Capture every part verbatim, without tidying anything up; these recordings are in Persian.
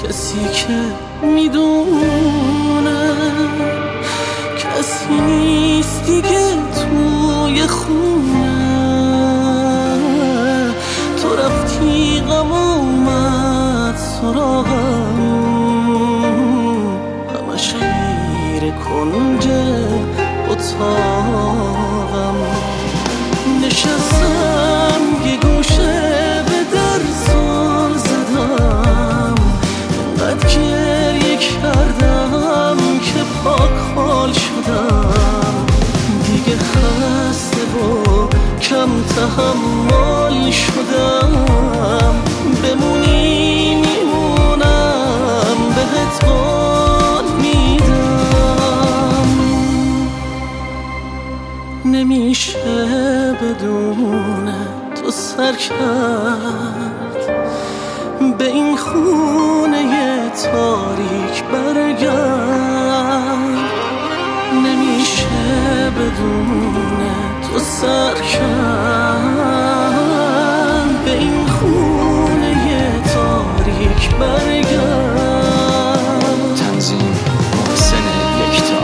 کسی که میدونه کسی نیست دیگه توی خونه. تو رفتی غم اومد سراغم، همش خیره کنج اتاقم. نشستم یه گوشه به در زل زدم، اینقدر گریه کردم که پاک حال شدم. دیگه خسته و کم تحمل شدم. بمونی میمونم بهت قول میدم. نمیشه بدون تو سر کرد به این خونه تاریک برگرد. نمیشه بدون تو سر کرد به این خونه تاریک برگرد. تنظیم محسن یکتا.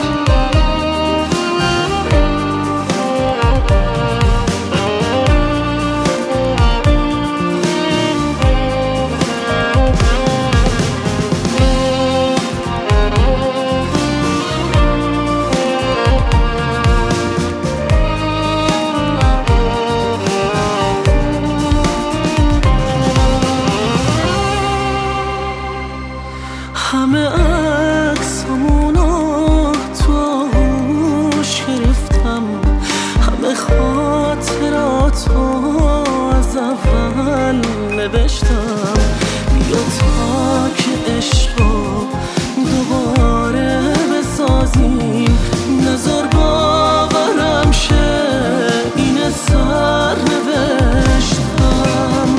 همه عکسامونو تو آغوش گرفتم، همه خاطراتو از اول نوشتم. بیا تا که عشقو دوباره بسازیم، نذار باورم شه این سر نوشتم.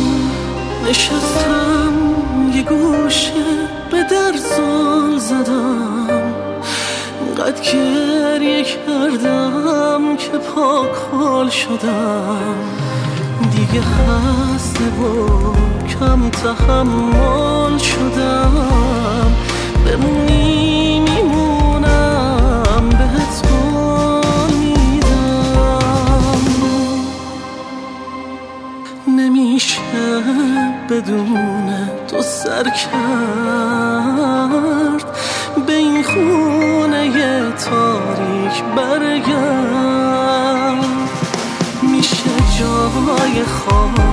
نشستم یه گوشه به در زل زدم، اینقدر گریه کردم که پاک حال شدم. دیگه خسته و کم تحمل شدم. بمونی میمونم بهت قول میدم. نمیشه بدون تو سر کرد به این خونه تاریک برگرد. میشه جای خواب